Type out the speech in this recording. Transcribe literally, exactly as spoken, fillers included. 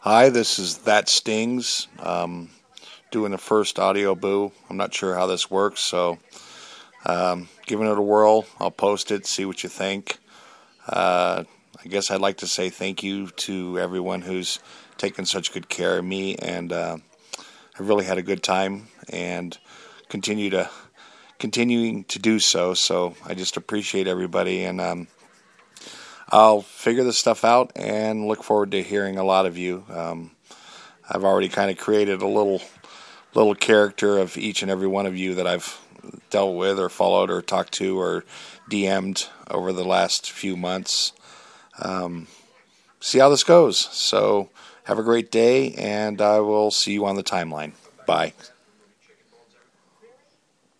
Hi, this is That Stings, um, doing the first audio boo. I'm not sure how this works, so um, giving it a whirl. I'll post it, see what you think. Uh, I guess I'd like to say thank you to everyone who's taken such good care of me, and uh, I've really had a good time and continue to continuing to do so. So I just appreciate everybody, and um, I'll figure this stuff out and look forward to hearing a lot of you. Um, I've already kind of created a little little character of each and every one of you that I've dealt with or followed or talked to or D M'd over the last few months. Um, see how this goes. So have a great day, and I will see you on the timeline. Bye.